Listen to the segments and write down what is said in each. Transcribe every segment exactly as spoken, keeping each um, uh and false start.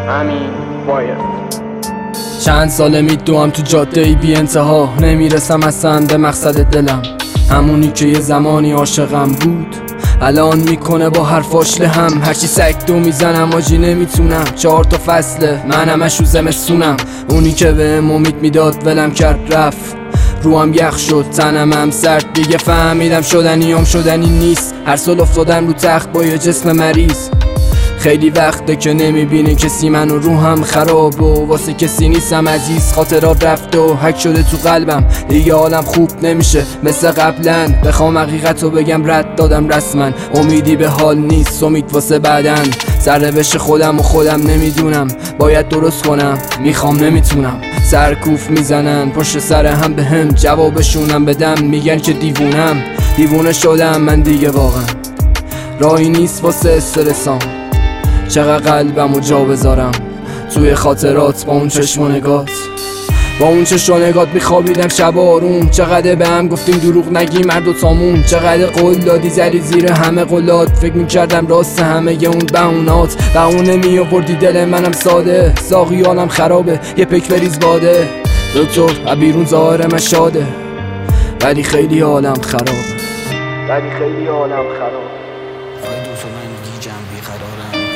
همین باید. چند ساله میدوام تو جاده ای بی انتها، نمیرسم اصلا به مقصد دلم. همونی که یه زمانی عاشقم بود الان میکنه با حرفاش لهم. هرچی سگ دو میزنم آجی نمیتونم. چهار تا فصله من همشو زمستونم. اونی که بهم امید میداد ولم کرد رفت. روام یخ شد تنم هم سرد. دیگه فهمیدم شدنیام شدنی نیست. هر سال افتادم رو تخت با یه جسم مریض. خیلی وقته که نمیبینی کسی منو، روحم خراب و واسه کسی نیستم عزیز. خاطرات رفت و حک شده تو قلبم. دیگه حالم خوب نمیشه مثل قبلا. بخوام حقیقتو بگم رد دادم رسما. امیدی به حال نیست، امید واسه بعدن. سرنوشت خودم و خودم نمیدونم. باید درست کنم میخوام نمیتونم. سرکوف میزنن پشت سر هم به هم. جوابشونم بدم میگن که دیوونم. دیوونه شدم من دیگه واقعا. راهی نیست واسه استرسام. چقدر قلبمو جا بذارم توی خاطرات با اون چشم و نگات. با اون چشم و نگات میخوابیدم شب آروم. چقدر به هم گفتیم دروغ نگیم هر دوتامون. چقدر قول دادی زدی زیر همه قولات. فکر میکردم راست همه ی اون بهونات. بهونه میآوردی دل منم ساده. ساقی حالم خرابه یه پک بریز باده. دکتر بیرون ظاهر من شاده ولی خیلی حالم خرابه. ولی خیلی حالم خراب. آی دوستو من گیجم بیقرارم.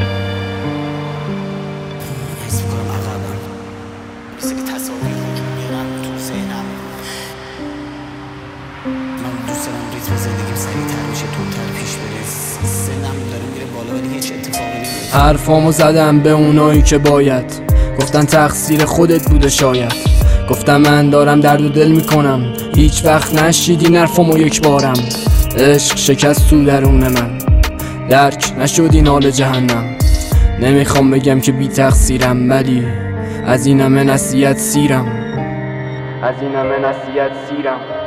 حس میکنم عقبم مثل که تصاویر وجود میرم تو ذهنم. من دوست دارم ریتم زندگیم سریع‌تر میشه، تندتر پیش بره. سنم داره میره بالا ولی هیچ اتفاقی نمیفته. حرفامو زدم به اونایی که باید. گفتن تقصیر خودت بوده شاید. گفتم من دارم درد و دل میکنم. هیچ وقت نشیدین حرفامو یک بارم. عشق شکست تو درون من. درک نشد این حال جهنم. نمیخوام بگم که بی تقصیرم ولی از این همه نصیحت سیرم. از این همه نصیحت سیرم.